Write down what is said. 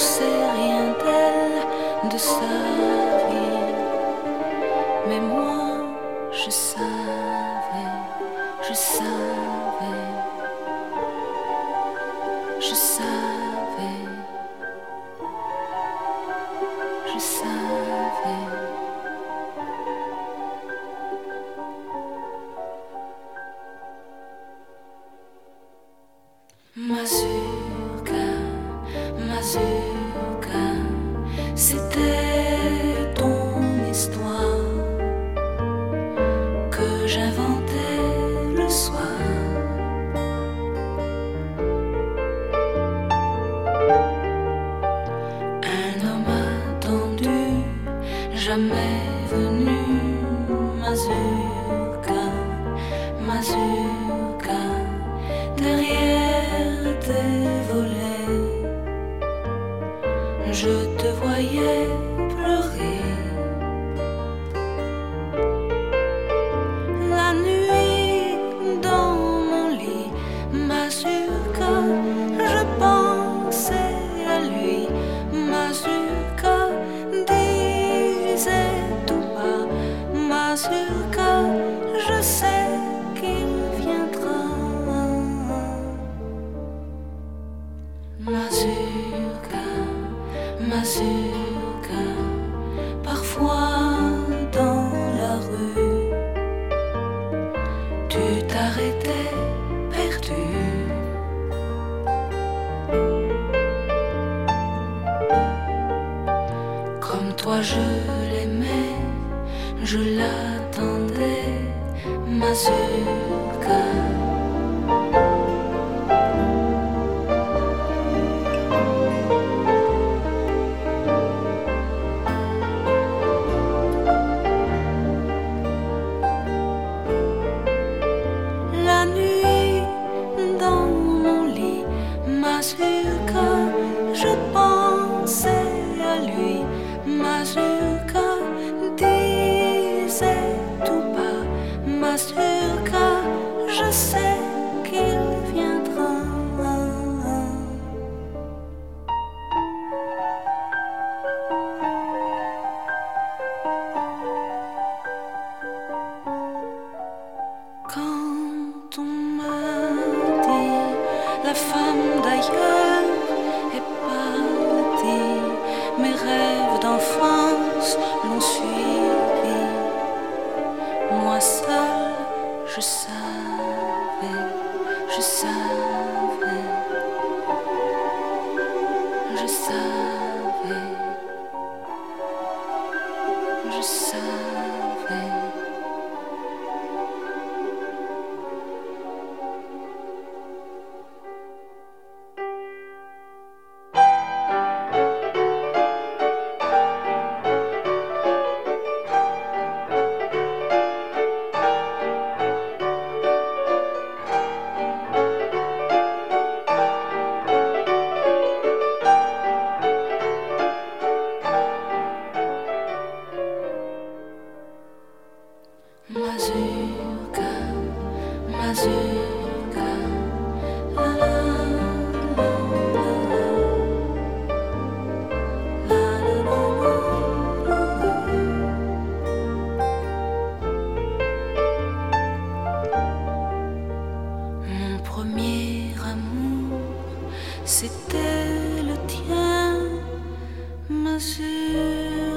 sait rien d'elle, de sa vie. Mais moi, je savais, je savais, je savais, je savais. Mazurka, Mazurka, c'était ton histoire que j'inventais le soir. Un homme attendu, jamais venu. Mazurka, Mazurka, derrière tes volets, je te voyais pleurer. La nuit dans mon lit, Mazurka, je pensais à lui. Mazurka disait tout bas, Mazurka, je sais qu'il viendra. Mazurka, Mazurka, parfois dans la rue, tu t'arrêtais perdu. Comme toi je l'aimais, je l'attendais, Mazurka. La nuit dans mon lit, Mazurka, je pensais à lui. Mazurka disait tout bas, Mazurka, je sais qu'il viendra. Quand on m'a dit la femme d'ailleurs est partie, mes rêves d'enfance l'ont suivi. Moi seule, je savais, je savais, je savais, je savais. Mazurka, Mazurka, la la la la la la. Mon premier amour, c'était le tien, Mazurka.